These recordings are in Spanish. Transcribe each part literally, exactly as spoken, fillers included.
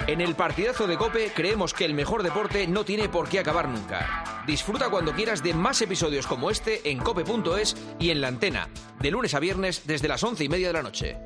En el partidazo de COPE creemos que el mejor deporte no tiene por qué acabar nunca. Disfruta cuando quieras de más episodios como este en cope punto es y en la antena, de lunes a viernes desde las once y media de la noche.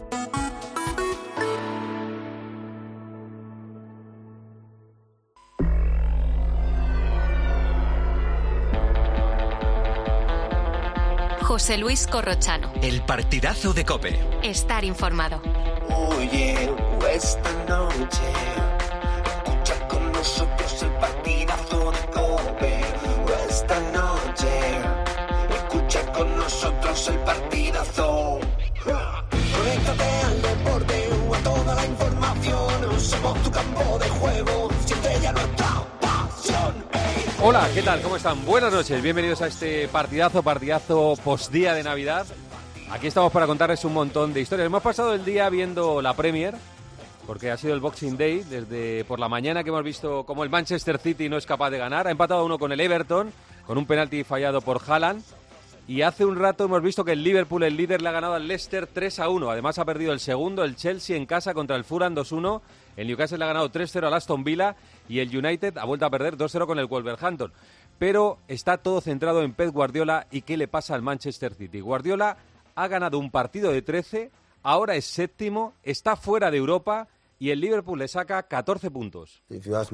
José Luis Corrochano. El partidazo de COPE. Estar informado. Oye, esta noche escucha con nosotros el partidazo de COPE. Esta noche escucha con nosotros el partidazo. Conéctate al deporte o a toda la información. Somos tu campo de juego, siente ya nuestra pasión. Hola, ¿qué tal? ¿Cómo están? Buenas noches, bienvenidos a este partidazo, partidazo postdía de Navidad. Aquí estamos para contarles un montón de historias. Hemos pasado el día viendo la Premier, porque ha sido el Boxing Day, desde por la mañana que hemos visto cómo el Manchester City no es capaz de ganar. Ha empatado uno con el Everton, con un penalti fallado por Haaland. Y hace un rato hemos visto que el Liverpool, el líder, le ha ganado al Leicester tres a uno. Además ha perdido el segundo, el Chelsea en casa contra el Fulham dos uno. El Newcastle le ha ganado tres cero al Aston Villa y el United ha vuelto a perder dos cero con el Wolverhampton. Pero está todo centrado en Pep Guardiola y qué le pasa al Manchester City. Guardiola ha ganado un partido de trece, ahora es séptimo, está fuera de Europa y el Liverpool le saca catorce puntos.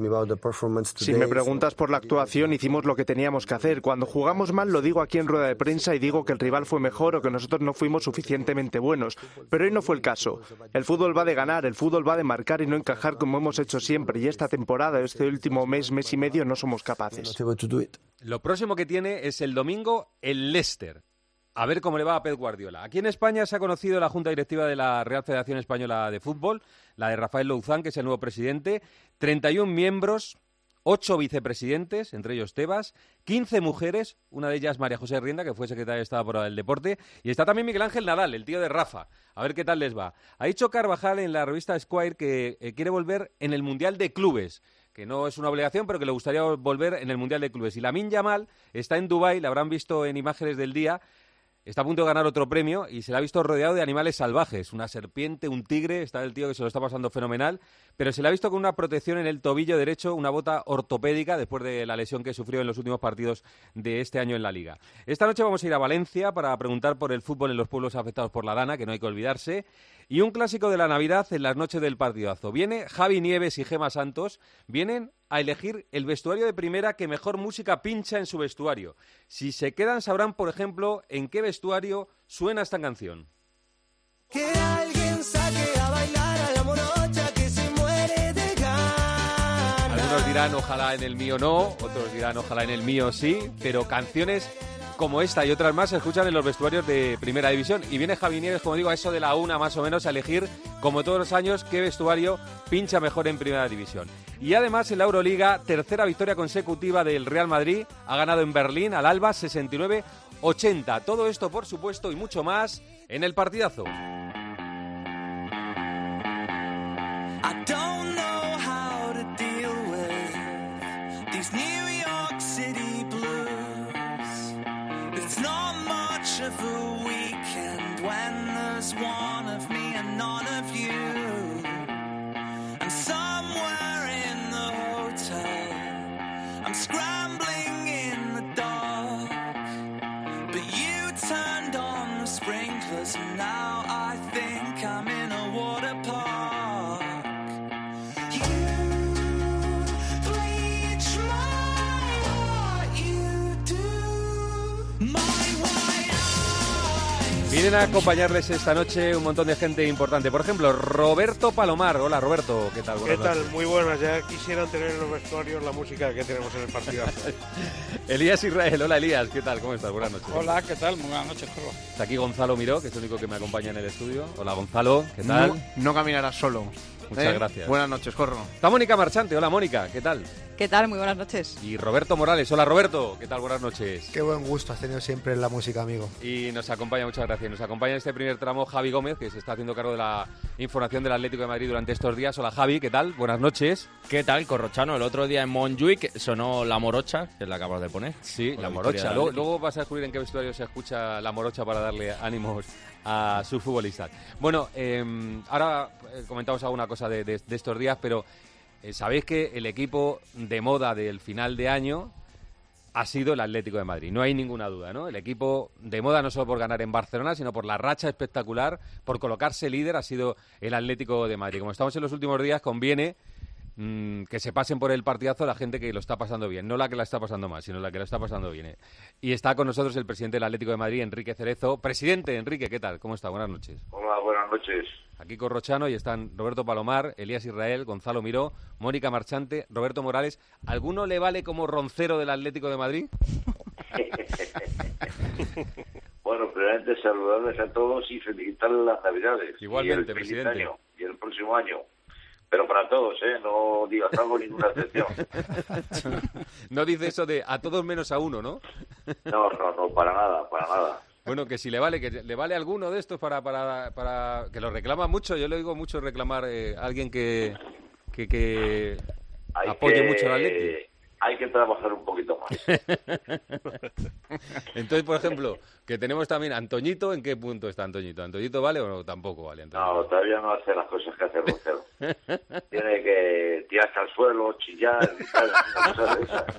Si me preguntas por la actuación, hicimos lo que teníamos que hacer. Cuando jugamos mal lo digo aquí en rueda de prensa y digo que el rival fue mejor o que nosotros no fuimos suficientemente buenos. Pero hoy no fue el caso. El fútbol va de ganar, el fútbol va de marcar y no encajar como hemos hecho siempre. Y esta temporada, este último mes, mes y medio, no somos capaces. Lo próximo que tiene es el domingo el Leicester. A ver cómo le va a Pep Guardiola. Aquí en España se ha conocido la Junta Directiva de la Real Federación Española de Fútbol, la de Rafael Louzán, que es el nuevo presidente, treinta y uno miembros, ocho vicepresidentes, entre ellos Tebas, quince mujeres, una de ellas María José Rienda, que fue secretaria de Estado por el Deporte, y está también Miguel Ángel Nadal, el tío de Rafa. A ver qué tal les va. Ha dicho Carvajal en la revista Esquire que eh, quiere volver en el Mundial de Clubes, que no es una obligación, pero que le gustaría volver en el Mundial de Clubes. Y Lamine Yamal está en Dubái, la habrán visto en imágenes del día. Está a punto de ganar otro premio y se le ha visto rodeado de animales salvajes. Una serpiente, un tigre, está el tío que se lo está pasando fenomenal, pero se le ha visto con una protección en el tobillo derecho, una bota ortopédica después de la lesión que sufrió en los últimos partidos de este año en la Liga. Esta noche vamos a ir a Valencia para preguntar por el fútbol en los pueblos afectados por la Dana, que no hay que olvidarse, y un clásico de la Navidad en las noches del partidazo. Viene Javi Nieves y Gema Santos, vienen a elegir el vestuario de primera que mejor música pincha en su vestuario. Si se quedan sabrán, por ejemplo, en qué vestuario suena esta canción. Que alguien saque a bailar a la morocha que se muere de ganas. Algunos dirán ojalá en el mío no, otros dirán ojalá en el mío sí, pero canciones como esta y otras más se escuchan en los vestuarios de Primera División. Y viene Javi Nieves, como digo, a eso de la una más o menos, a elegir, como todos los años, qué vestuario pincha mejor en Primera División. Y además en la Euroliga, tercera victoria consecutiva del Real Madrid, ha ganado en Berlín al Alba sesenta y nueve ochenta. Todo esto, por supuesto, y mucho más en el partidazo. One of me and none of you, and somewhere in the hotel I'm scrambling in the dark, but you turned on the sprinklers and now I think I'm in a water park. You bleach my heart, you do my Vienen a acompañarles esta noche un montón de gente importante. Por ejemplo, Roberto Palomar. Hola, Roberto. ¿Qué tal? Buenas ¿Qué tal? Noches. Muy buenas. Ya quisieran tener en los vestuarios la música que tenemos en el partido. Elías Israel. Hola, Elías. ¿Qué tal? ¿Cómo estás? Buenas noches. Hola, ¿qué tal? Muy buenas noches, Corro. Está aquí Gonzalo Miró, que es el único que me acompaña en el estudio. Hola, Gonzalo. ¿Qué tal? No, no caminarás solo. Muchas ¿Eh? gracias. Buenas noches, Corro. Está Mónica Marchante. Hola, Mónica. ¿Qué tal? ¿Qué tal? Muy buenas noches. Y Roberto Morales. Hola, Roberto. ¿Qué tal? Buenas noches. Qué buen gusto has tenido siempre en la música, amigo. Y nos acompaña, muchas gracias, nos acompaña en este primer tramo Javi Gómez, que se está haciendo cargo de la información del Atlético de Madrid durante estos días. Hola, Javi, ¿qué tal? Buenas noches. ¿Qué tal, Corrochano? El otro día en Montjuic sonó La Morocha, que la acabas de poner. Sí, Con La la Morocha. victoria Luego, del Atlético. luego vas a descubrir en qué vestuario se escucha La Morocha para darle ánimos a sus futbolistas. Bueno, eh, ahora eh, comentamos alguna cosa de, de, de estos días, pero eh, sabéis que el equipo de moda del final de año ha sido el Atlético de Madrid, no hay ninguna duda, ¿no? El equipo de moda no solo por ganar en Barcelona, sino por la racha espectacular, por colocarse líder, ha sido el Atlético de Madrid. Como estamos en los últimos días, conviene mmm, que se pasen por el partidazo la gente que lo está pasando bien, no la que la está pasando mal, sino la que lo está pasando bien. ¿eh? Y está con nosotros el presidente del Atlético de Madrid, Enrique Cerezo. Presidente, Enrique, ¿qué tal? ¿Cómo está? Buenas noches. Hola, buenas noches. Aquí Corrochano y están Roberto Palomar, Elías Israel, Gonzalo Miró, Mónica Marchante, Roberto Morales. ¿Alguno le vale como roncero del Atlético de Madrid? Bueno, primeramente saludarles a todos y felicitarles las Navidades. Igualmente, y el feliz presidente. año, y el próximo año. Pero para todos, ¿eh? No digas algo, ninguna excepción. No dice eso de a todos menos a uno, ¿no? No, no, no, para nada, para nada. Bueno, que si le vale, que le vale alguno de estos para, para, para que lo reclama mucho. Yo le oigo mucho reclamar eh, a alguien que, que, que Hay apoye que- mucho al Atleti. Hay que trabajar un poquito más. Entonces, por ejemplo, que tenemos también Antoñito, ¿en qué punto está Antoñito? ¿Antoñito vale o no? Tampoco vale. Antoñito. No, todavía no hace las cosas que hace Rocero. Tiene que tirarse al suelo, chillar, gritar, una cosa de esas.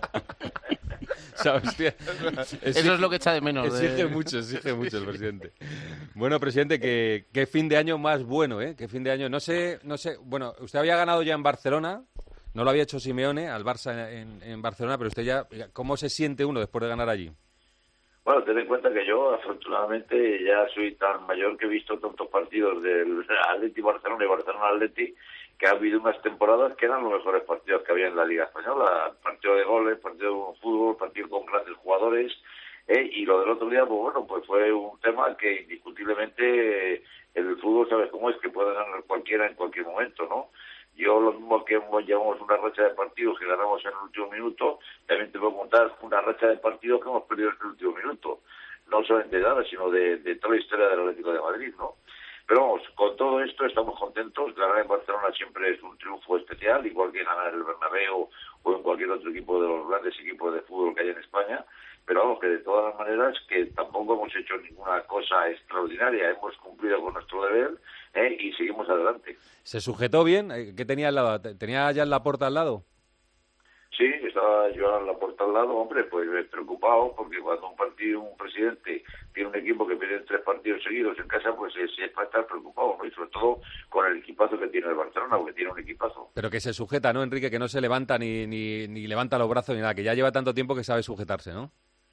O sea, hostia, Eso es lo que echa de menos. de- Exige mucho, exige mucho el presidente. Bueno, presidente, que qué fin de año más bueno, ¿eh? Qué fin de año. No sé, no sé. Bueno, usted había ganado ya en Barcelona. No lo había hecho Simeone al Barça en, en Barcelona, pero usted ya, ¿cómo se siente uno después de ganar allí? Bueno, ten en cuenta que yo, afortunadamente, ya soy tan mayor que he visto tantos partidos del Atleti Barcelona y Barcelona Atleti, que ha habido unas temporadas que eran los mejores partidos que había en la Liga Española. Partido de goles, partido de fútbol, partido con grandes jugadores. ¿eh? Y lo del otro día, pues bueno, pues fue un tema que indiscutiblemente eh, el fútbol, ¿sabes cómo es? Que puede ganar cualquiera en cualquier momento, ¿no? Yo, lo mismo que hemos, llevamos una racha de partidos que ganamos en el último minuto, también te puedo contar una racha de partidos que hemos perdido en el último minuto. No solamente de nada, sino de, de toda la historia del Atlético de Madrid, ¿no? Pero vamos, con todo esto estamos contentos. Ganar en Barcelona siempre es un triunfo especial, igual que ganar en el Bernabéu o en cualquier otro equipo de los grandes equipos de fútbol que hay en España. Pero vamos, que de todas las maneras que tampoco hemos hecho ninguna cosa extraordinaria. Hemos cumplido con nuestro deber ¿eh? y seguimos adelante. ¿Se sujetó bien? Eh, ¿Qué tenía al lado? ¿Tenía ya la puerta al lado? Sí, estaba yo en la puerta al lado, hombre, pues preocupado, porque cuando un partido, un presidente tiene un equipo que pierde tres partidos seguidos en casa, pues es, es para estar preocupado, ¿no? Y sobre todo con el equipazo que tiene el Barcelona, porque tiene un equipazo. Pero que se sujeta, ¿no, Enrique? Que no se levanta ni, ni, ni levanta los brazos ni nada, que ya lleva tanto tiempo que sabe sujetarse, ¿no?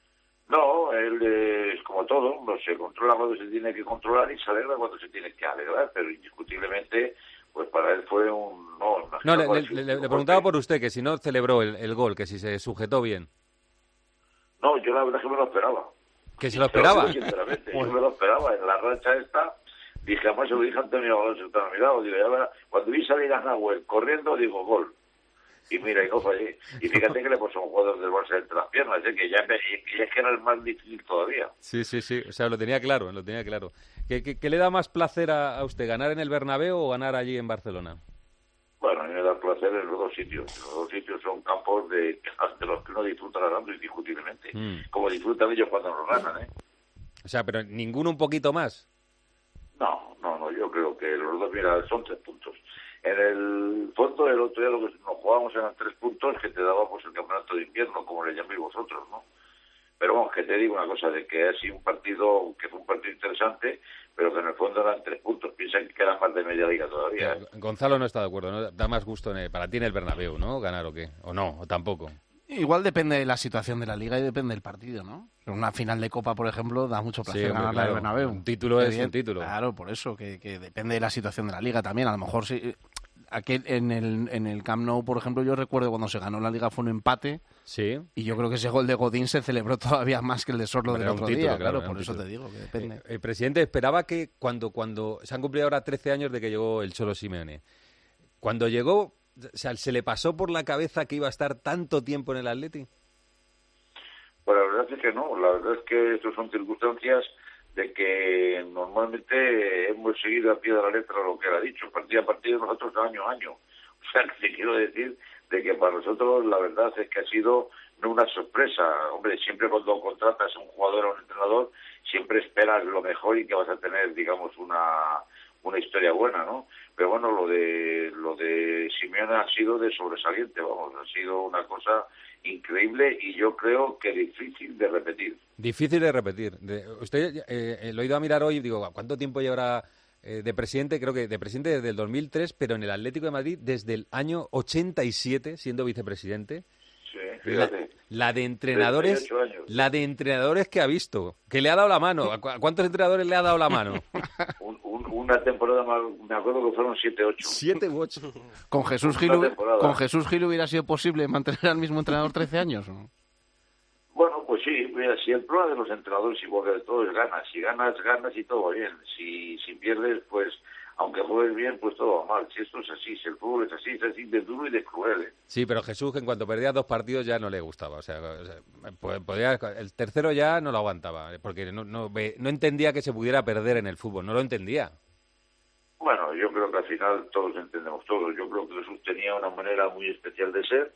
No, él eh, es como todo, no se controla cuando se tiene que controlar y se alegra cuando se tiene que alegrar, pero indiscutiblemente, pues para él fue un... No, una No, le, cosa le- así, le- un le golpe. preguntaba por usted, que si no celebró el, el gol, que si se sujetó bien. No, yo la verdad es que me lo esperaba. ¿Que se lo Te lo esperaba? digo sinceramente, yo me lo esperaba. En la racha esta, dije, además se lo dije a Antonio Alonso, está a mi lado, digo, ya verá, cuando vi salir a Nahuel corriendo, digo, gol. Y mira, y no fallé. Y fíjate que le puso un jugador del Barça entre las piernas, ¿eh? que ya me- y es que era el más difícil todavía. Sí, sí, sí. O sea, lo tenía claro, lo tenía claro. ¿Qué, qué, qué le da más placer a, a usted, ganar en el Bernabéu o ganar allí en Barcelona? Bueno, a mí me da placer en los dos sitios. Los dos sitios son campos de, de los que uno disfruta ganando indiscutiblemente. Mm. Como disfrutan ellos cuando nos ganan, ¿eh? O sea, pero ninguno un poquito más. No, no, no, yo creo que los dos, mira, son tres puntos. En el fondo, el otro día lo que nos jugábamos eran tres puntos que te daba pues el campeonato de invierno, como le llaméis vosotros, ¿no? Pero vamos, que te digo una cosa, de que ha sido un partido, que fue un partido interesante, pero que en el fondo eran tres puntos. Piensan que quedan más de media liga todavía, ¿eh? Gonzalo no está de acuerdo, ¿no? Da más gusto en el- para ti en el Bernabéu, ¿no? Ganar o qué. O no, o tampoco. Igual depende de la situación de la liga y depende del partido, ¿no? Una final de Copa, por ejemplo, da mucho placer Sí, hombre, ganarla en el claro. Bernabéu. Un título es Evidente- un título. Claro, por eso, que, que depende de la situación de la liga también. A lo mejor sí... Aquí en el, en el Camp Nou, por ejemplo, yo recuerdo cuando se ganó la liga fue un empate. Sí. Y yo creo que ese gol de Godín se celebró todavía más que el de Sorlo Hombre, del era un otro título, día. claro, Claro, era un por eso título. te digo que depende. Eh, el presidente esperaba que cuando, cuando se han cumplido ahora trece años de que llegó el Cholo Simeone, cuando llegó o sea, ¿se le pasó por la cabeza que iba a estar tanto tiempo en el Atleti? Pues la verdad es que no, la verdad es que estas son circunstancias de que normalmente hemos seguido a pie de la letra lo que él ha dicho, partido a partido, nosotros año a año. O sea, que te quiero decir de que para nosotros la verdad es que ha sido no una sorpresa. Hombre, siempre cuando contratas a un jugador o a un entrenador, siempre esperas lo mejor y que vas a tener, digamos, una una historia buena, ¿no? Pero bueno, lo de lo de Simeone ha sido de sobresaliente, vamos, ha sido una cosa increíble y yo creo que difícil de repetir. Difícil de repetir. De, usted eh, lo he ido a mirar hoy y digo, ¿cuánto tiempo llevará eh, de presidente? Creo que de presidente desde el dos mil tres, pero en el Atlético de Madrid desde el año ochenta y siete, siendo vicepresidente. Sí, fíjate. La, la de entrenadores, la de entrenadores que ha visto, que le ha dado la mano. ¿A cuántos entrenadores le ha dado la mano? un, un, una temporada más, me acuerdo que fueron siete, ocho. Siete u ocho. Con Jesús Gil, con Jesús Gil hubiera sido posible mantener al mismo entrenador trece años, ¿no? Bueno, pues sí, mira, si el problema de los entrenadores igual que de todo es ganas. Si ganas, ganas y todo va bien. Si, si pierdes, pues aunque juegues bien, pues todo va mal. Si esto es así, si el fútbol es así, es así de duro y de cruel. ¿eh? Sí, pero Jesús, que en cuanto perdía dos partidos ya no le gustaba. O sea, podía, el tercero ya no lo aguantaba, porque no, no, no entendía que se pudiera perder en el fútbol, no lo entendía. Bueno, yo creo que al final todos entendemos todos. Yo creo que Jesús tenía una manera muy especial de ser,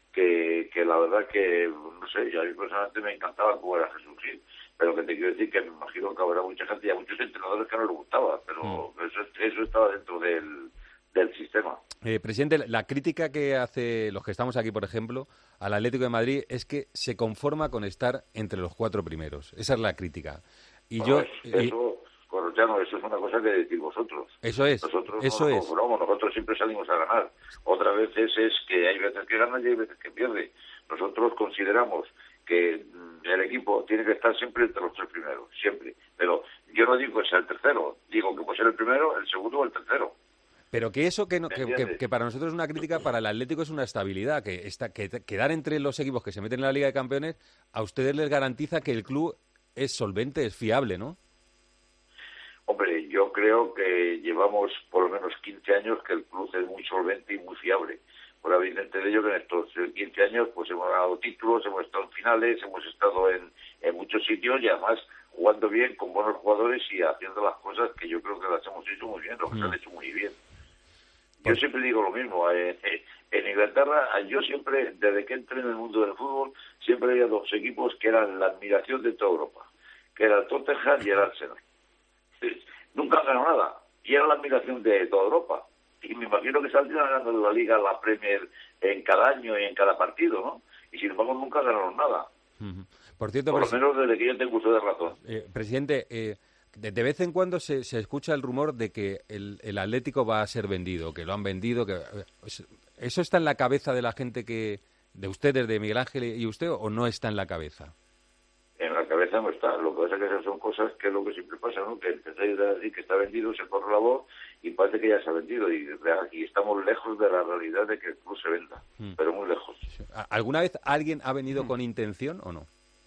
que, que la verdad que, no sé, a mí personalmente me encantaba jugar a Jesús Gil. Pero que te quiero decir que me imagino que habrá mucha gente y a muchos entrenadores que no les gustaba, pero mm. eso, eso estaba dentro del, del sistema. Eh, presidente, la crítica que hace los que estamos aquí, por ejemplo, al Atlético de Madrid es que se conforma con estar entre los cuatro primeros. Esa es la crítica. Y bueno, yo es, eso, y... Corrochano, eso es una cosa que decís vosotros. Eso es. Nosotros eso no nos es. conformamos, nosotros siempre salimos a ganar. Otras veces es que hay veces que ganan y hay veces que pierde. Nosotros consideramos que el equipo tiene que estar siempre entre los tres primeros, siempre. Pero yo no digo que sea el tercero, digo que puede ser el primero, el segundo o el tercero. Pero que eso que, no, que, que, que para nosotros es una crítica, para el Atlético es una estabilidad, que está que quedar entre los equipos que se meten en la Liga de Campeones, a ustedes les garantiza que el club es solvente, es fiable, ¿no? Hombre, yo creo que llevamos por lo menos quince años que el club es muy solvente y muy fiable. Por evidente de ello que en estos quince años pues hemos ganado títulos, hemos estado en finales, hemos estado en, en muchos sitios y además jugando bien, con buenos jugadores y haciendo las cosas que yo creo que las hemos hecho muy bien, lo que mm. se han hecho muy bien. Yo siempre digo lo mismo, en, en Inglaterra yo siempre, desde que entré en el mundo del fútbol, siempre había dos equipos que eran la admiración de toda Europa, que era el Tottenham y el Arsenal. Nunca han ganado nada y era la admiración de toda Europa. Y me imagino que saldrían ganando la Liga, la Premier en cada año y en cada partido, ¿no? Y sin embargo nunca ganaron nada. Uh-huh. Por cierto, Por lo menos desde que yo tengo uso de razón. Eh, presidente, eh, de, de vez en cuando se, se escucha el rumor de que el, el Atlético va a ser vendido, que lo han vendido. que ¿Eso está en la cabeza de la gente que de ustedes, de Miguel Ángel y usted, o no está en la cabeza? En la cabeza no está. Lo que pasa es que esas son cosas que es lo que siempre pasa, ¿no? Que empezáis a decir que está vendido, se corre la voz y parece que ya se ha vendido. Y, y estamos lejos de la realidad de que el club se venda, mm. pero muy lejos. ¿Alguna vez alguien ha venido mm. con intención o no?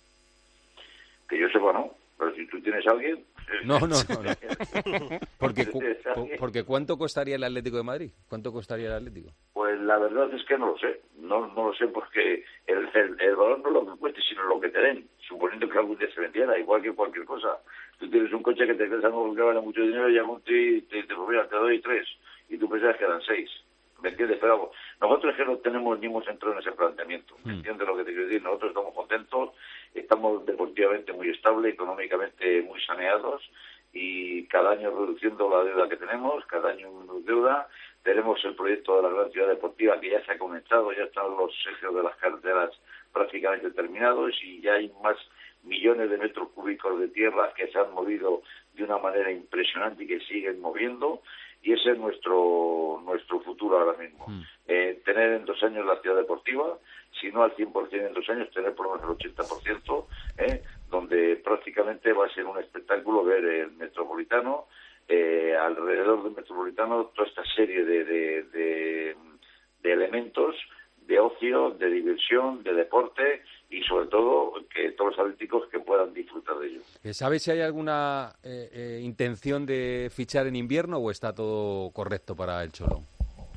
Que yo sepa, no. Pero si tú tienes a alguien... No, no, no. no. Porque, cu porque ¿cuánto costaría el Atlético de Madrid? ¿Cuánto costaría el Atlético? Pues la verdad es que no lo sé. No no lo sé porque el, el, el valor no es lo que cueste, sino lo que te den. Suponiendo que algún día se vendiera, igual que cualquier cosa. Tú tienes un coche que te crees algo que vale mucho dinero y algún te, te, te, te, te doy tres. Y tú pensabas que eran seis. ¿Me entiendes? Pero nosotros es que no tenemos ni hemos entrado en ese planteamiento. ¿Me entiendes lo que te quiero decir? Nosotros estamos contentos, estamos deportivamente muy estables, económicamente muy saneados y cada año reduciendo la deuda que tenemos, cada año menos deuda. Tenemos el proyecto de la gran ciudad deportiva que ya se ha comenzado, ya están los ejes de las carreteras prácticamente terminados y ya hay más millones de metros cúbicos de tierra que se han movido de una manera impresionante y que siguen moviendo. Y ese es nuestro nuestro futuro ahora mismo. Mm. Eh, tener en dos años la ciudad deportiva, si no al cien por ciento en dos años, tener por lo menos el ochenta por ciento, eh, donde prácticamente va a ser un espectáculo ver el Metropolitano, eh, alrededor del Metropolitano, toda esta serie de, de, de, de elementos de ocio, de diversión, de deporte y sobre todo que todos los atléticos que puedan disfrutar de ello. ¿Sabes si hay alguna eh, eh, intención de fichar en invierno o está todo correcto para el Cholo?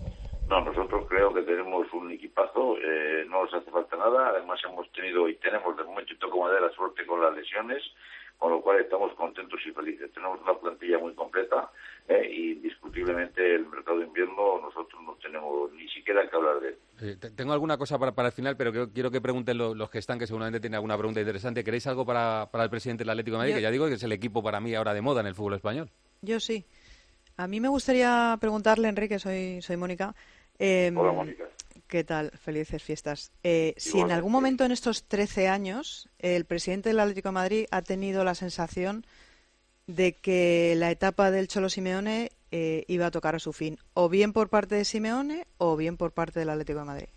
No, nosotros creo que tenemos un equipazo, eh, no nos hace falta nada, además hemos tenido y tenemos de momento y toco madera suerte con las lesiones, con lo cual estamos contentos y felices. Tenemos una plantilla muy completa eh, y indiscutiblemente el mercado de invierno nosotros no tenemos ni siquiera que hablar de él. Eh, tengo alguna cosa para, para el final, pero que, quiero que pregunten lo, los que están, que seguramente tienen alguna pregunta interesante. ¿Queréis algo para, para el presidente del Atlético de Madrid? Yo... Que ya digo que es el equipo para mí ahora de moda en el fútbol español. Yo sí. A mí me gustaría preguntarle, Enrique, soy, soy Mónica. Eh, Hola, Mónica. ¿Qué tal? Felices fiestas. Eh, si en algún momento en estos trece años el presidente del Atlético de Madrid ha tenido la sensación de que la etapa del Cholo Simeone eh, iba a tocar a su fin, o bien por parte de Simeone o bien por parte del Atlético de Madrid.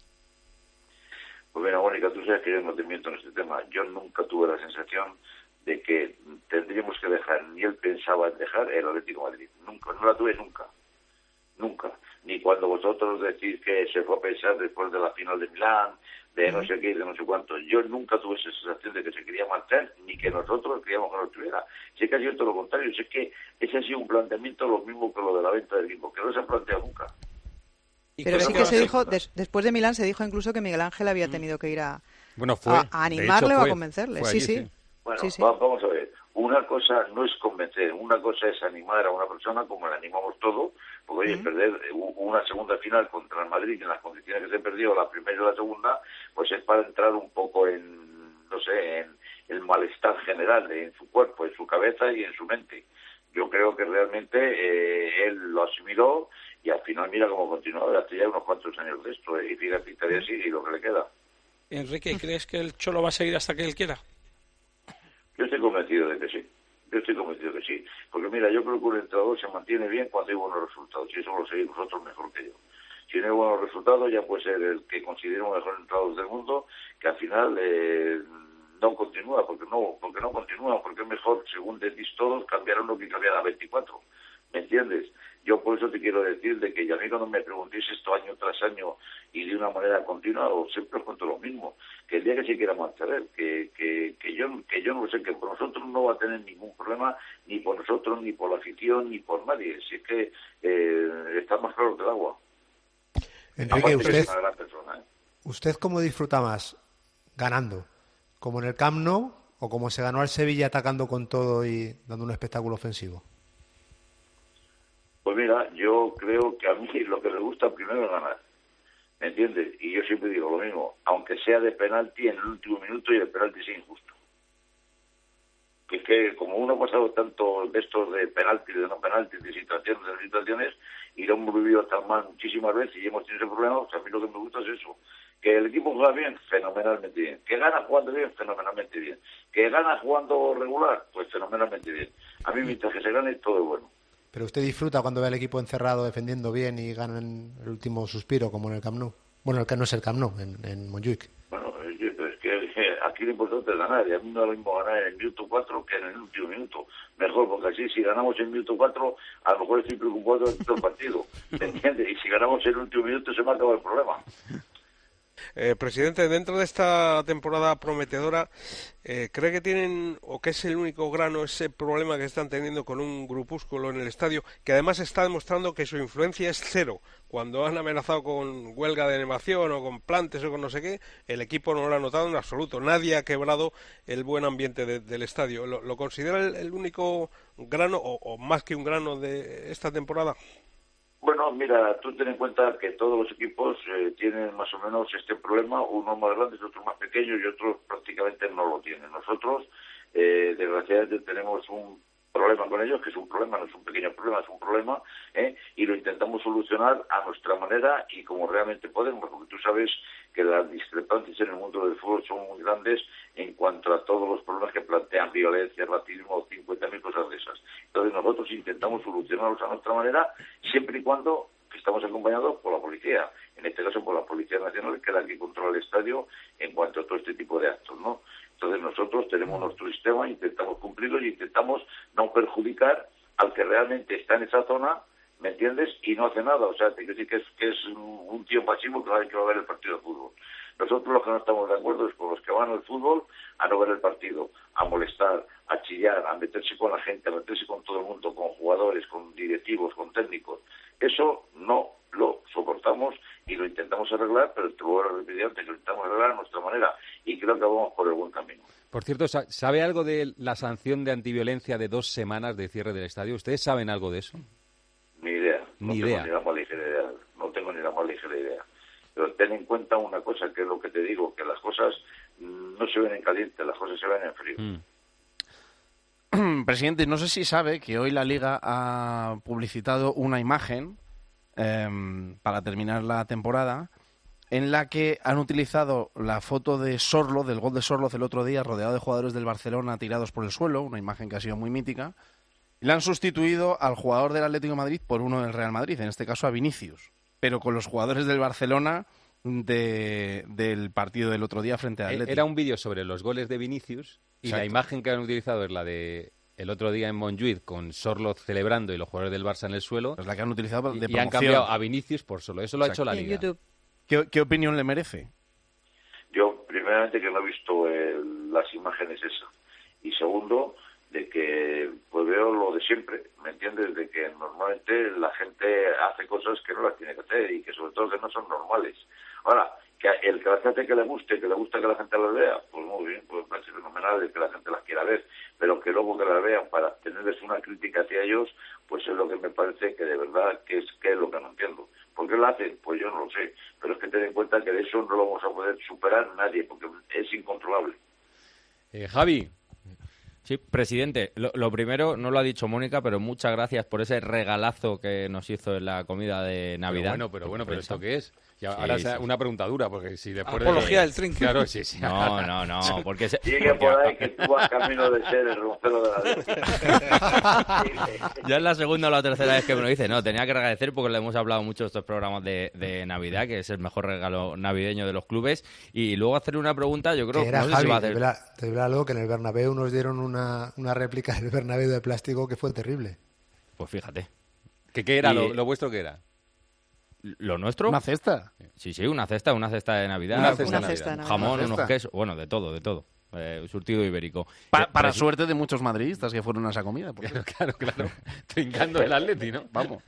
Pues mira, Mónica, tú sabes que yo no te miento en este tema. Yo nunca tuve la sensación de que tendríamos que dejar, ni él pensaba en dejar el Atlético de Madrid. Nunca, no la tuve nunca. Nunca. Ni cuando vosotros decís que se fue a pensar después de la final de Milán, de no sé qué, de no sé cuánto. Yo nunca tuve esa sensación de que se quería marchar, ni que nosotros queríamos que no estuviera. Sí que ha sido todo lo contrario. Sí que ese ha sido un planteamiento lo mismo que lo de la venta del equipo, que no se ha planteado nunca. Pero sí que se dijo, des, después de Milán se dijo incluso que Miguel Ángel había tenido que ir a, bueno, fue, a, a animarle hecho, o a convencerle. Sí, allí, sí. sí. Bueno, sí, sí. vamos a ver. Una cosa no es convencer, una cosa es animar a una persona como la animamos todo, porque oye, uh-huh. perder una segunda final contra el Madrid en las condiciones que se perdió, la primera y la segunda, pues es para entrar un poco en, no sé, en el malestar general en su cuerpo, en su cabeza y en su mente. Yo creo que realmente eh, él lo asimiló y al final mira cómo continuó, hace ya unos cuantos años de esto, eh, y fíjate que así y lo que le queda. Enrique, ¿crees que el Cholo va a seguir hasta que él quiera? Yo estoy convencido de que sí, yo estoy convencido de que sí, porque mira, yo creo que un entrenador se mantiene bien cuando hay buenos resultados, y eso lo seguimos nosotros mejor que yo. Si no hay buenos resultados, ya puede ser el que considero mejor entrenador del mundo, que al final eh, no continúa, porque no porque no continúa, porque es mejor, según decís todos, cambiar a uno que cambiar a veinticuatro, ¿me entiendes? Yo por eso te quiero decir de que ya a mí cuando me preguntéis esto año tras año y de una manera continua, os siempre os cuento lo mismo, que el día que se quiera marchar él, que, que, que, yo, que yo no lo sé, que por nosotros no va a tener ningún problema, ni por nosotros, ni por la afición, ni por nadie, si es que eh, está más claro que el agua. Enrique, usted, es una gran persona, ¿eh? ¿usted cómo disfruta más? ¿Ganando? ¿Como en el Camp Nou o como se ganó al Sevilla atacando con todo y dando un espectáculo ofensivo? Pues mira, yo creo que a mí lo que me gusta primero es ganar, ¿me entiendes? Y yo siempre digo lo mismo, aunque sea de penalti en el último minuto y el penalti sea injusto. Que es que como uno ha pasado tanto de estos de penaltis, de no penaltis, de situaciones, de situaciones, y lo hemos vivido tan mal muchísimas veces y hemos tenido ese problema, pues a mí lo que me gusta es eso. Que el equipo juega bien, fenomenalmente bien. Que gana jugando bien, fenomenalmente bien. Que gana jugando regular, pues fenomenalmente bien. A mí mientras que se gane, todo es bueno. ¿Pero usted disfruta cuando ve al equipo encerrado defendiendo bien y ganan el último suspiro como en el Camp Nou? Bueno, el que no es el Camp Nou, en, en Montjuic. Bueno, es que aquí lo importante es ganar, y a mí no es lo mismo ganar en el minuto cuatro que en el último minuto. Mejor, porque así si ganamos en el minuto cuatro, a lo mejor estoy preocupado de todo el partido, ¿me entiendes? Y si ganamos en el último minuto se me ha acabado el problema. Eh, presidente, dentro de esta temporada prometedora, eh, ¿cree que tienen, o que es el único grano, ese problema que están teniendo con un grupúsculo en el estadio, que además está demostrando que su influencia es cero? Cuando han amenazado con huelga de animación o con plantes o con no sé qué, el equipo no lo ha notado en absoluto. Nadie ha quebrado el buen ambiente de, del estadio. ¿Lo, lo considera el, el único grano, o, o más que un grano de esta temporada? Bueno, mira, tú ten en cuenta que todos los equipos eh, tienen más o menos este problema, unos más grandes, otros más pequeños y otros prácticamente no lo tienen. Nosotros, eh, desgraciadamente, tenemos un problema con ellos, que es un problema, no es un pequeño problema, es un problema, ¿eh? Y lo intentamos solucionar a nuestra manera y como realmente podemos, porque tú sabes que las discrepancias en el mundo del fútbol son muy grandes en cuanto a todos los problemas que plantean violencia, racismo, cincuenta mil cosas de esas. Entonces nosotros intentamos solucionarlos a nuestra manera, siempre y cuando estamos acompañados por la policía, en este caso por la Policía Nacional, que es la que controla el estadio en cuanto a todo este tipo de actos, ¿no? Entonces nosotros tenemos nuestro sistema, intentamos cumplirlo y intentamos no perjudicar al que realmente está en esa zona, ¿me entiendes? Y no hace nada, o sea, te quiero decir que es, que es un tío pasivo que va, que va a ver el partido de fútbol. Nosotros lo que no estamos de acuerdo es con los que van al fútbol a no ver el partido, a molestar, a chillar, a meterse con la gente, a meterse con todo el mundo, con jugadores, con directivos, con técnicos. Eso no lo soportamos. solucionamos y lo intentamos arreglar, pero te vuelvo a repetir antes que lo intentamos arreglar a nuestra manera y creo que vamos por el buen camino. Por cierto, ¿sabe algo de la sanción de antiviolencia de dos semanas de cierre del estadio? ¿Ustedes saben algo de eso? Ni idea. No Ni tengo idea. ni la más ligera idea. No tengo ni la más ligera idea. Pero ten en cuenta una cosa, que es lo que te digo, que las cosas no se ven en caliente, las cosas se ven en frío. Mm. Presidente, no sé si sabe que hoy la Liga ha publicitado una imagen eh, para terminar la temporada en la que han utilizado la foto de Sorloth, del gol de Sorloth el otro día, rodeado de jugadores del Barcelona tirados por el suelo, una imagen que ha sido muy mítica, y le han sustituido al jugador del Atlético de Madrid por uno del Real Madrid, en este caso a Vinicius, pero con los jugadores del Barcelona de, del partido del otro día frente al Atlético. Era un vídeo sobre los goles de Vinicius y Exacto. la imagen que han utilizado es la de el otro día en Montjuïc con Sorloth celebrando y los jugadores del Barça en el suelo. Es la que han utilizado de y, promoción. y han cambiado a Vinicius por solo. Eso lo Exacto. ha hecho la Liga. ¿Qué, ¿Qué opinión le merece? Yo, primeramente, que no he visto eh, las imágenes esas. Y segundo, de que pues veo lo de siempre, ¿me entiendes? De que normalmente la gente hace cosas que no las tiene que hacer y que sobre todo que no son normales. Ahora, que el que la gente que le guste, que le gusta que la gente las vea, pues muy bien, pues me parece fenomenal el que la gente las quiera ver, pero que luego que las vean para tenerles una crítica hacia ellos, pues es lo que me parece que de verdad que es, que es lo que no entiendo. ¿Por qué lo hacen? Pues yo no lo sé, pero es que ten en cuenta que de eso no lo vamos a poder superar nadie, porque es incontrolable. Eh, Javi. Sí, presidente, lo, lo primero, no lo ha dicho Mónica, pero muchas gracias por ese regalazo que nos hizo en la comida de Navidad. Pero bueno, pero bueno, pero ¿esto qué es? Y ahora Sí, es sí. una pregunta dura, porque si después Apología de... del trinque. Claro, sí, sí. No, no, no, porque... Se... Sigue por ahí que tú vas camino de ser el rompero de la ley. Ya es la segunda o la tercera vez que me lo dice. No, tenía que agradecer porque le hemos hablado mucho de estos programas de, de Navidad, que es el mejor regalo navideño de los clubes. Y luego hacerle una pregunta, yo creo que era no sé Javi, si va a hacer... desvelalo, que en el Bernabéu nos dieron una, una réplica del Bernabéu de plástico que fue terrible. Pues fíjate. ¿Qué, qué era? Y- Lo, ¿Lo vuestro qué era? ¿Lo nuestro? ¿Una cesta? Sí, sí, una cesta, una cesta de Navidad. Una cesta con de Navidad. Navidad. Jamón, Una unos cesta. quesos, bueno, de todo, de todo. Eh, surtido ibérico. Pa- Eh, para presi- suerte de muchos madridistas que fueron a esa comida. por cierto. Claro, claro. Trincando el Atleti, ¿no? Vamos.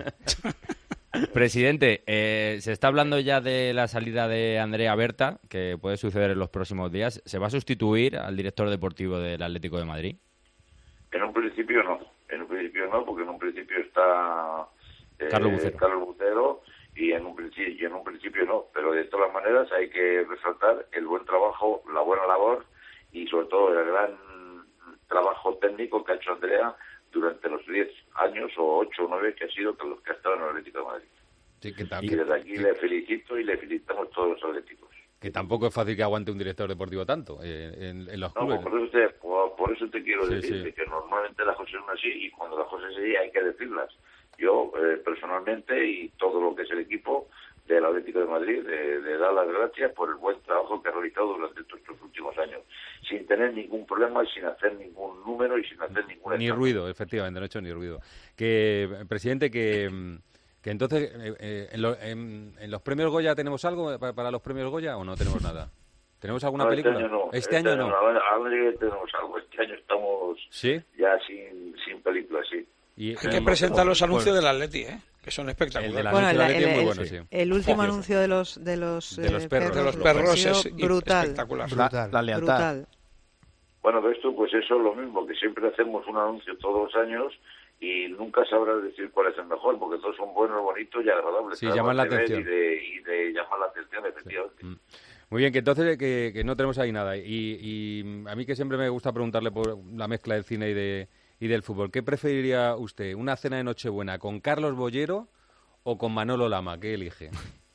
Presidente, eh, se está hablando ya de la salida de Andrea Berta, que puede suceder en los próximos días. ¿Se va a sustituir al director deportivo del Atlético de Madrid? En un principio no, en un principio no, porque en un principio está eh, Carlos Bucero. Carlos Bucero y en un principio y en un principio no, pero de todas maneras hay que resaltar el buen trabajo, la buena labor y sobre todo el gran trabajo técnico que ha hecho Andrea durante los diez años o ocho o nueve que ha sido con los que ha estado en el Atlético de Madrid. Sí, que, ta- Y desde aquí le felicito y le felicitamos todos los atléticos. que tampoco es fácil que aguante un director deportivo tanto eh, en, en los No, clubes. por eso te, por, por eso te quiero Sí, decir sí. que normalmente las cosas son así y cuando las cosas son así hay que decirlas. Yo eh, personalmente y todo lo que es el equipo del Atlético de Madrid le, le da las gracias por el buen trabajo que ha realizado durante estos, estos últimos años, sin tener ningún problema, sin hacer ningún número y sin hacer ningún Ni ruido, efectivamente, no he hecho ni ruido. Que, presidente, que, mm, que entonces, eh, eh, en, lo- en- en los premios Goya tenemos algo para, para los premios Goya o no tenemos nada? ¿Tenemos alguna No, película? Este año no. Este año no. Ahora, ahora sí que tenemos algo. Este año estamos ¿Sí? ya sin, sin películas, sí. Y, Hay que presentar los anuncios del Atleti, ¿eh? Que son espectaculares. El del Bueno, anuncio el, del Atleti el- es muy el- bueno, sí. el último Ojo. anuncio de los de los, De los eh, perros. De los me perros pareció es brutal, espectacular. La, la lealtad. brutal. Bueno, ves tú, pues eso es lo mismo, que siempre hacemos un anuncio todos los años y nunca sabrás decir cuál es el mejor, porque todos son buenos, bonitos y agradables. Sí, Cada llaman la cual de ver atención. Y de, y de llamar la atención, efectivamente. Muy bien, que entonces que, que no tenemos ahí nada. Y, y a mí que siempre me gusta preguntarle por la mezcla del cine y, de, y del fútbol. ¿Qué preferiría usted? ¿Una cena de Nochebuena con Carlos Bollero o con Manolo Lama? ¿Qué elige?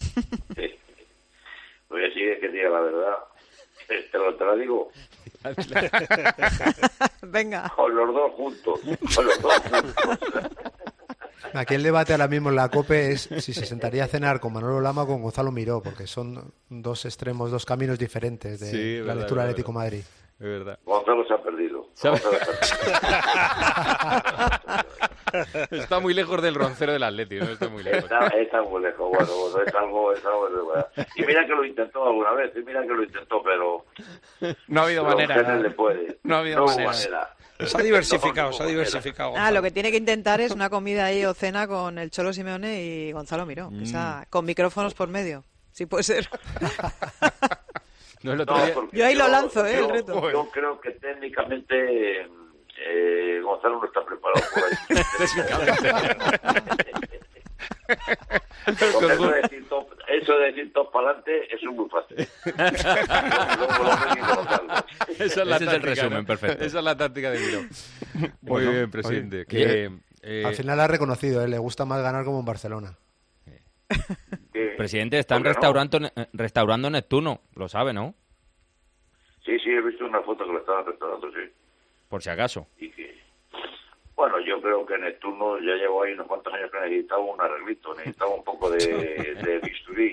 Voy a decir que diga la verdad. Te lo, te lo digo. Venga. Con los dos juntos. Con los dos juntos. Aquí el debate ahora mismo en la COPE es si se sentaría a cenar con Manolo Lama o con Gonzalo Miró, porque son dos extremos, dos caminos diferentes de Sí, la verdad, lectura verdad, Atlético de Madrid. Es verdad. Gonzalo se ha perdido. ¿Sabe? Gonzalo se ha perdido. Está muy lejos del roncero del Atleti, ¿no? Está muy lejos. Está, está muy lejos, bueno, bueno, es algo, es algo de verdad. Y mira que lo intentó alguna vez, y mira que lo intentó, pero No ha habido pero manera. usted no le puede. No ha habido hubo manera. manera. Se ha diversificado, se ha diversificado. Ah, lo que tiene que intentar es una comida ahí o cena con el Cholo Simeone y Gonzalo Miró, que sea, con micrófonos por medio, si puede ser. No, el otro día... Yo ahí yo, lo lanzo, ¿eh? Yo, el reto. Yo creo que técnicamente eh, Gonzalo no está preparado por ahí. Porque eso de decir top, eso de decir top para adelante, eso es muy fácil. Esa es la Ese táctica, es el resumen, ¿no? perfecto. Esa es la táctica de Miró. Muy Bueno, bien, presidente. oye, Que, eh, Al final ha reconocido, ¿eh? Le gusta más ganar como en Barcelona. Presidente, están ¿Por qué no? restaurando, eh, restaurando Neptuno, lo sabe, ¿no? Sí, sí, he visto una foto que lo estaban restaurando, sí. Por si acaso. Y que, bueno, yo creo que Neptuno ya llevo ahí unos cuantos años que necesitaba un arreglito, necesitaba un poco de, de bisturí.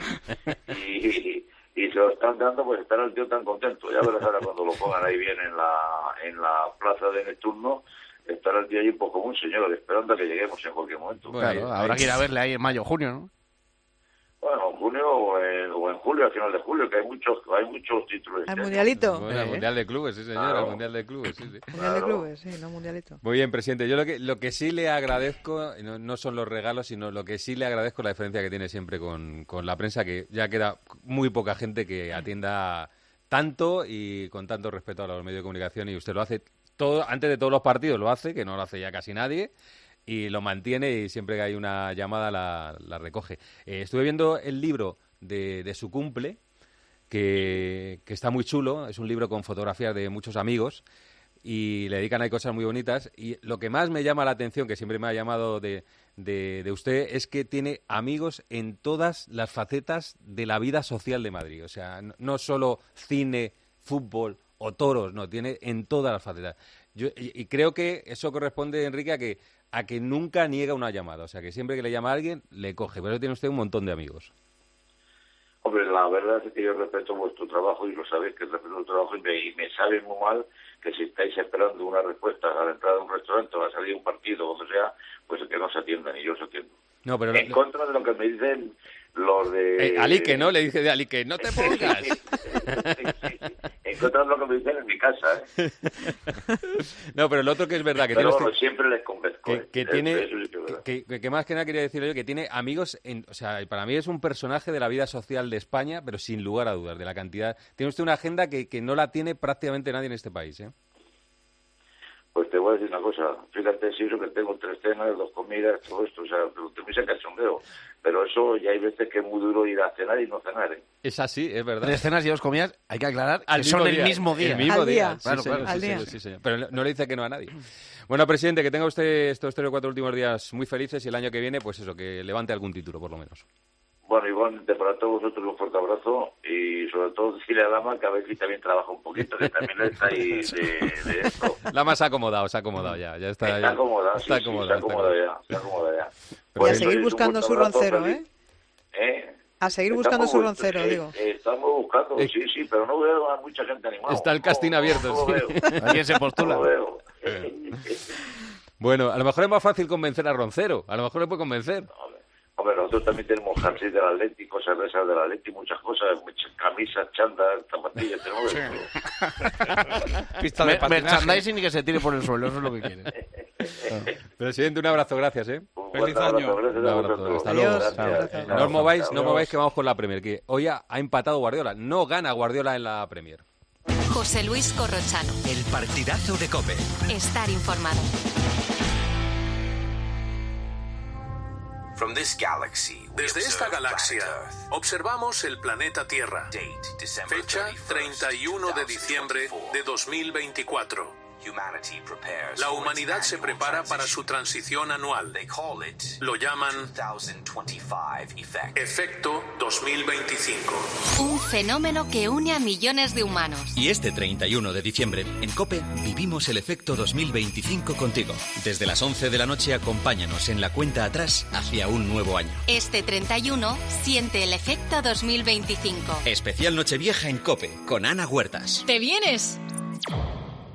Y, y se lo están dando, pues estará el tío tan contento. Ya verás ahora cuando lo pongan ahí bien en la, en la plaza de Neptuno, estará el tío ahí un poco como un señor, esperando a que lleguemos en cualquier momento. Claro, habrá que ir a verle ahí en mayo o junio, ¿no? Bueno, en junio o en, o en julio, al final de julio, que hay muchos hay muchos títulos. ¿Al mundialito? Bueno, el ¿Eh? Mundial de Clubes, sí, señor, Claro. el Mundial de Clubes, sí, sí. Mundial de clubes, sí, no mundialito. Muy bien, presidente. Yo lo que, lo que sí le agradezco, no, no son los regalos, sino lo que sí le agradezco es la diferencia que tiene siempre con, con la prensa, que ya queda muy poca gente que atienda tanto y con tanto respeto a los medios de comunicación, y usted lo hace todo, antes de todos los partidos lo hace, que no lo hace ya casi nadie, y lo mantiene, y siempre que hay una llamada la, la recoge. Eh, estuve viendo el libro de, de su cumple, que, que está muy chulo, es un libro con fotografías de muchos amigos, y le dedican ahí cosas muy bonitas, y lo que más me llama la atención, que siempre me ha llamado de, de, de usted, es que tiene amigos en todas las facetas de la vida social de Madrid. O sea, no, no solo cine, fútbol o toros, no, tiene en todas las facetas. Yo, y, y creo que eso corresponde, Enrique, a que, a que nunca niega una llamada. O sea, que siempre que le llama a alguien, le coge. Por eso tiene usted un montón de amigos. Hombre, la verdad es que yo respeto vuestro trabajo, y lo sabéis que respeto vuestro trabajo, y me, y me sabe muy mal que si estáis esperando una respuesta a la entrada de un restaurante o a salir de un partido o lo que sea, pues que no se atiendan, y yo os atiendo. No, pero en lo- contra de lo que me dicen los de... Eh, Alique, ¿no? Le dice de Alique, no te pongas. Sí, sí, sí. En contra de lo que me dicen en mi casa, ¿eh? No, pero lo otro que es verdad, que Pero tiene bueno, usted- siempre les convenzco. que, ¿eh? que Eso- tiene eso sí que es verdad. que, que- que más que nada quería decirle yo que tiene amigos en, o sea, para mí es un personaje de la vida social de España, pero sin lugar a dudas de la cantidad. Tiene usted una agenda que, que no la tiene prácticamente nadie en este país, ¿eh? Pues te voy a decir una cosa, fíjate, si eso que tengo tres cenas, dos comidas, todo esto, o sea, te me dice cachondeo, pero eso ya hay veces que es muy duro ir a cenar y no cenar, ¿eh? Es así, es verdad. Tres cenas y dos comidas, hay que aclarar Al que son mismo el día, mismo día. El mismo Al día, día. sí, Claro, señor, claro. sí, Al señor, día. sí, señor. Pero no, no le dice que no a nadie. Bueno, presidente, que tenga usted estos tres o cuatro últimos días muy felices, y el año que viene, pues eso, que levante algún título, por lo menos. Bueno, igualmente para todos vosotros un fuerte abrazo, y sobre todo decirle a Dama que a ver si también trabaja un poquito, que también está ahí de, de esto. La más acomodado, se ha acomodado ya. ya está, Está ya- acomodada, sí, está sí, acomodada, está está acomodada acomodada. ya, está acomodada ya. Y a Pues, seguir un buscando fuerte su abrazo, roncero, feliz- ¿eh? ¿Eh? A seguir buscando Estamos su bu- roncero, eh, digo. eh, estamos buscando, Eh, sí, sí, pero no veo a mucha gente animada. Está el casting No, no, abierto, no lo sí. veo. ¿Alguien se postula? No lo veo. Bueno, a lo mejor es más fácil convencer a Roncero. A lo mejor le puede convencer. Hombre, nosotros también tenemos jerseys del Atleti, cosas de esas del Atleti, muchas cosas, muchas camisas, chandas, zapatillas, tenemos de todo. Pista de Me- patinaje. Merchandising y que se tire por el suelo, eso es lo que quieren. Presidente, un abrazo, gracias, ¿eh? Un Feliz fuerte año. abrazo, gracias Un a abrazo, vosotros. hasta Adiós. luego. Chao. Eh, Chao. No os mováis, no Adiós. mováis, que vamos con la Premier, que hoy ha, ha empatado Guardiola. No gana Guardiola en la Premier. José Luis Corrochano. El partidazo de COPE. Estar informado. Desde esta galaxia observamos el planeta Tierra. Fecha treinta y uno de diciembre de dos mil veinticuatro. La humanidad se prepara para su transición anual. Lo llaman Efecto dos mil veinticinco. Un fenómeno que une a millones de humanos. Y este treinta y uno de diciembre, en COPE, vivimos el efecto dos mil veinticinco contigo. Desde las once de la noche, acompáñanos en la cuenta atrás hacia un nuevo año. Este treinta y uno siente el efecto dos mil veinticinco. Especial Nochevieja en COPE, con Ana Huertas. ¿Te vienes?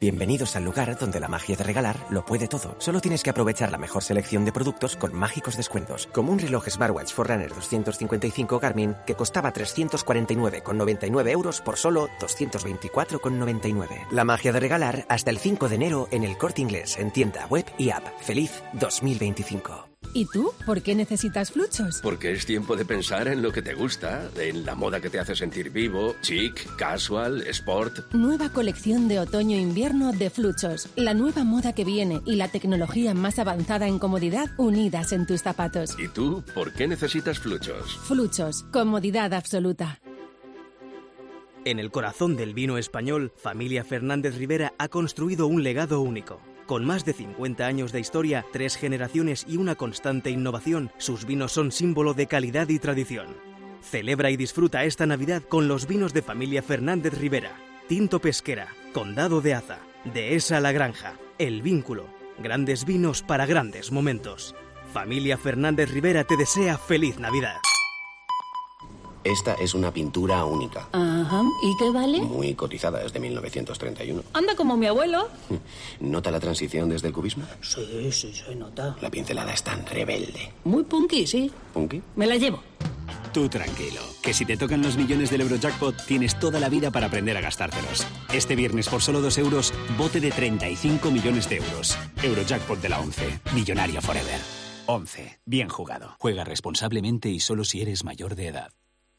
Bienvenidos al lugar donde la magia de regalar lo puede todo. Solo tienes que aprovechar la mejor selección de productos con mágicos descuentos, como un reloj Smartwatch Forerunner doscientos cincuenta y cinco Garmin que costaba trescientos cuarenta y nueve con noventa y nueve euros por solo doscientos veinticuatro con noventa y nueve. La magia de regalar hasta el cinco de enero en El Corte Inglés, en tienda, web y app. ¡Feliz dos mil veinticinco! ¿Y tú? ¿Por qué necesitas Fluchos? Porque es tiempo de pensar en lo que te gusta, en la moda que te hace sentir vivo, chic, casual, sport. Nueva colección de otoño-invierno de Fluchos. La nueva moda que viene y la tecnología más avanzada en comodidad unidas en tus zapatos. ¿Y tú? ¿Por qué necesitas Fluchos? Fluchos. Comodidad absoluta. En el corazón del vino español, Familia Fernández Rivera ha construido un legado único. Con más de cincuenta años de historia, tres generaciones y una constante innovación, sus vinos son símbolo de calidad y tradición. Celebra y disfruta esta Navidad con los vinos de Familia Fernández Rivera. Tinto Pesquera, Condado de Aza, Dehesa La Granja, El Vínculo. Grandes vinos para grandes momentos. Familia Fernández Rivera te desea feliz Navidad. Esta es una pintura única. Ajá. ¿Y qué vale? Muy cotizada, es de mil novecientos treinta y uno. Anda como mi abuelo. ¿Nota la transición desde el cubismo? Sí, sí, se nota. La pincelada es tan rebelde. Muy punky, sí. ¿Punky? Me la llevo. Tú tranquilo, que si te tocan los millones del Eurojackpot, tienes toda la vida para aprender a gastártelos. Este viernes, por solo dos euros, bote de treinta y cinco millones de euros. Eurojackpot de la ONCE. Millonario forever. ONCE. Bien jugado. Juega responsablemente y solo si eres mayor de edad.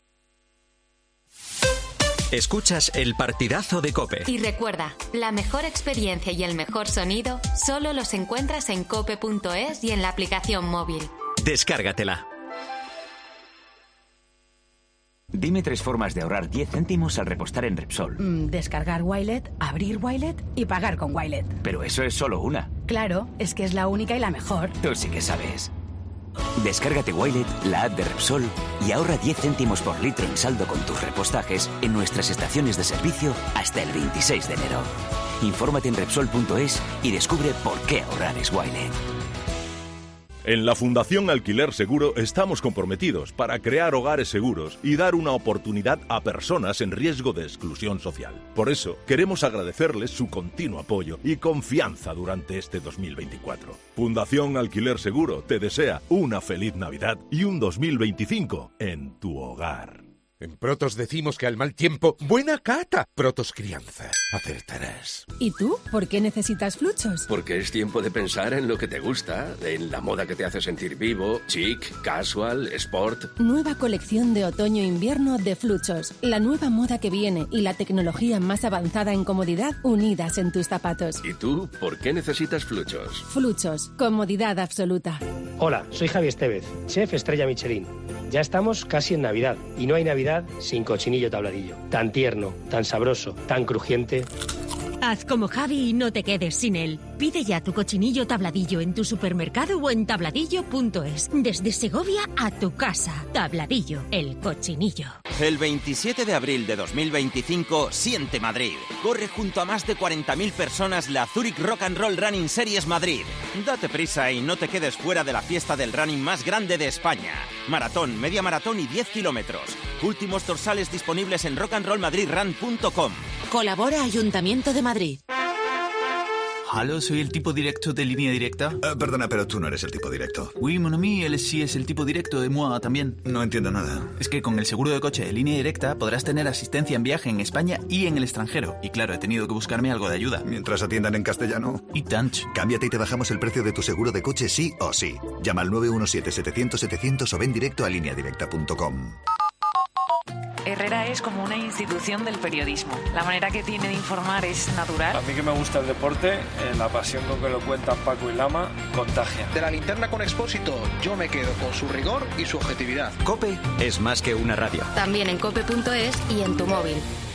Escuchas el partidazo de COPE. Y recuerda, la mejor experiencia y el mejor sonido solo los encuentras en cope punto es y en la aplicación móvil. Descárgatela. Dime tres formas de ahorrar diez céntimos al repostar en Repsol. Mm, descargar Wilet, abrir Wilet y pagar con Wilet. Pero eso es solo una. Claro, es que es la única y la mejor. Tú sí que sabes. Descárgate Wilet, la app de Repsol, y ahorra diez céntimos por litro en saldo con tus repostajes en nuestras estaciones de servicio hasta el veintiséis de enero. Infórmate en Repsol punto es y descubre por qué ahorrar es Wilet. En la Fundación Alquiler Seguro estamos comprometidos para crear hogares seguros y dar una oportunidad a personas en riesgo de exclusión social. Por eso, queremos agradecerles su continuo apoyo y confianza durante este dos mil veinticuatro. Fundación Alquiler Seguro te desea una feliz Navidad y un dos mil veinticinco en tu hogar. En Protos decimos que al mal tiempo, buena cata. Protos Crianza, acertarás. ¿Y tú? ¿Por qué necesitas Fluchos? Porque es tiempo de pensar en lo que te gusta, en la moda que te hace sentir vivo, chic, casual, sport. Nueva colección de otoño-invierno de Fluchos. La nueva moda que viene y la tecnología más avanzada en comodidad unidas en tus zapatos. ¿Y tú? ¿Por qué necesitas Fluchos? Fluchos. Comodidad absoluta. Hola, soy Javi Estevez, chef estrella Michelin. Ya estamos casi en Navidad y no hay Navidad sin cochinillo tabladillo. Tan tierno, tan sabroso, tan crujiente. Haz como Javi y no te quedes sin él. Pide ya tu cochinillo tabladillo en tu supermercado o en tabladillo punto es. Desde Segovia a tu casa. Tabladillo, el cochinillo. El veintisiete de abril de dos mil veinticinco, siente Madrid. Corre junto a más de cuarenta mil personas la Zurich Rock and Roll Running Series Madrid. Date prisa y no te quedes fuera de la fiesta del running más grande de España. Maratón, media maratón y diez kilómetros. Últimos dorsales disponibles en rock and roll madrid run punto com. Colabora Ayuntamiento de Madrid. Hola, soy el tipo directo de Línea Directa. Uh, perdona, pero tú no eres el tipo directo. Oui, mon ami, él sí es el tipo directo de moi también. No entiendo nada. Es que con el seguro de coche de Línea Directa podrás tener asistencia en viaje en España y en el extranjero. Y claro, he tenido que buscarme algo de ayuda. Mientras atiendan en castellano. Y tanto. Cámbiate y te bajamos el precio de tu seguro de coche sí o sí. Llama al nueve uno siete, setecientos, setecientos o ven directo a línea directa punto com. Herrera es como una institución del periodismo. La manera que tiene de informar es natural. A mí que me gusta el deporte, eh, la pasión con que lo cuentan Paco y Lama, contagia. De la linterna con Expósito, yo me quedo con su rigor y su objetividad. COPE es más que una radio. También en cope punto es y en tu móvil.